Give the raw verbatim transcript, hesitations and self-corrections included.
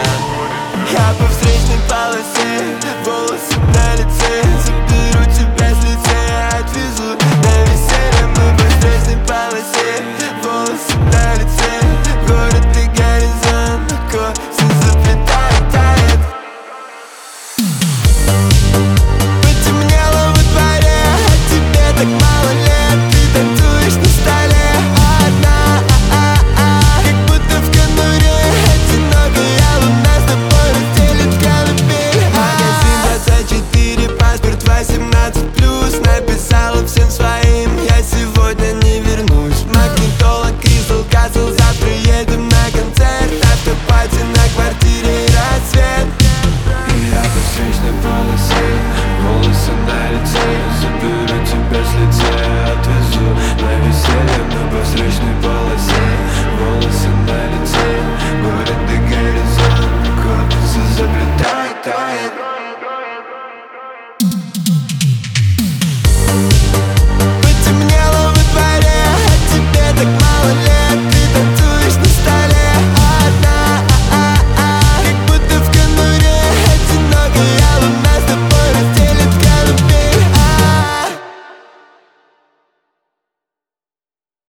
Я по встречной полосе, волосы на лице. Заберу тебя с лицея, отвезу на веселье. Мы по встречной полосе, волосы на лице. Город и горизонт, косы заплетает, тает. Потемнело во дворе, а тебе так мало лет. Ты танцуешь на столе одна, а -а -а. Как будто в конуре одинокая луна с тобой разделит колыбель. Магазин двадцать четыре, паспорт восемнадцать плюс. Написала всем своим, я сегодня не вернусь. Магнитола, Крисtal Касл, завтра едем на концерт. Автопати на квартире, рассвет. Я по встречной полосе, волосы на лице. Заберу тебя с лицея, отвезу на веселье. Мы по встречной полосе, волосы на лице. Город и горизонт, косы заплетает, тает. Потемнело во дворе, а тебе так мало лет.